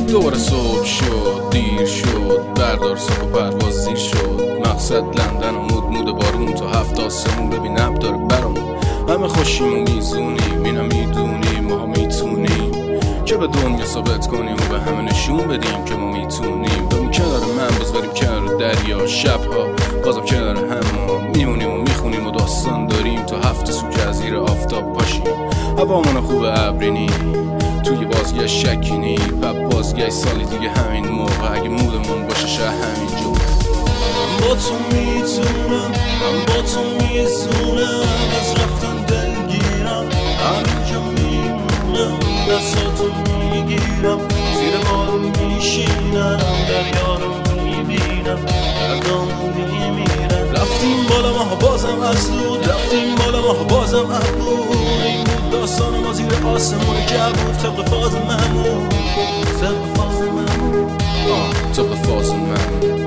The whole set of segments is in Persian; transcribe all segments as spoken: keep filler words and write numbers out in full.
دوباره صبح شد، دیر شد، بردار صبح و پرواز زیر شد. مقصد لندن و مود مود بارون تا هفت آسمون ببین اب داره برامون. همه خوشیم و میزونیم، اینا میدونیم ما میتونیم که به دنیا ثابت کنیم و به همه نشون بدیم که ما میتونیم. بریم کنار من باز بریم کنار دریا، شبها بازم کنار هم میمونیم و میخونیم و داستان داریم تا هفت سو که از زیر آفتاب پاشیم. هوامون خوبه ابرینی توی بازگشت شکینی و بازگشت سالی دیگه همین موقع اگه مودمون باشه شه همینجور. من با تو میتونم، من با تو میزونم، از رفتن دلگیرم، همینجا میمونم، دستاتو میگیرم، زیر بارون میشینم، دریا رو میبینم، دردامو میمیرم. رفتیم بالا ما بازم از دود، رفتیم بالا ما بازم عبور. این بود داستان ما زیر آسمون که بود طبق فاز ممون، طبق فاز ممون، آه طبق فاز ممون.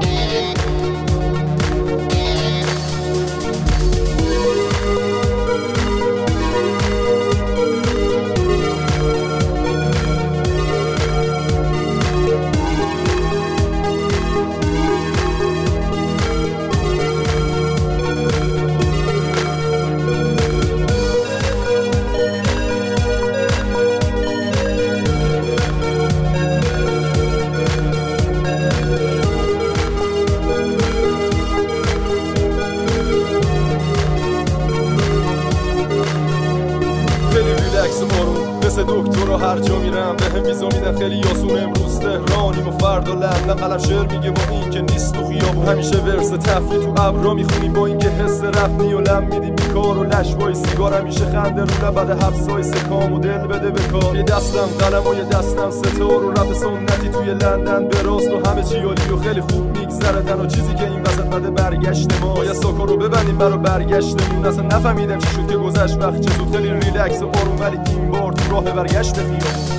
مثل دکتر رو هر جا میرم به هم ویزا میدن خیلی یاسون. امروز تهرانیم و فردا لندن. قلم شعر میگه با این که نیست تو خیابون. همیشه ورس تفریح تو ابرا میخونیم با این که حس رفتی و لم میدیم بیکار و لشوای سیگار. همیشه خنده رو لبد حبسای سکام و دل بده به کار. یه دستم قلم و یه دستم ستار و رپ سنتی توی لندن به راست و همه چی عالی و خیلی خوب میگذره. تنها چیزی که این وسط بده برگشت ما. باید ساکا رو ببندیم برا برگشتمون. اصلا نفهمیدم چی شد که گذشت وقت چه زود. خیلی ریلکس و آروم ولی این بار تو راه برگشت خیام.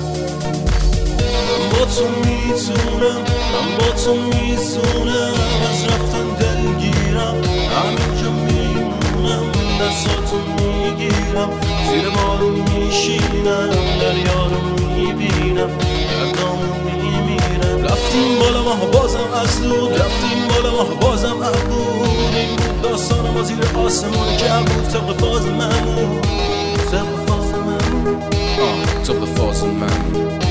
من با تو میتونم، من با تو میزونم، از رفتن دلگیرم، همینجا میمونم، دستاتو میگیرم، زیر بارون میشینم، دریا رو میبینم، دردامو میمیرم. رفتیم بالا ما بازم از دود، رفتیم بالا ما بازم عبور. این بود داستان ما زیر آسمون که بود طبق فاز ممون، طبق فاز ممون، آه طبق فاز ممون.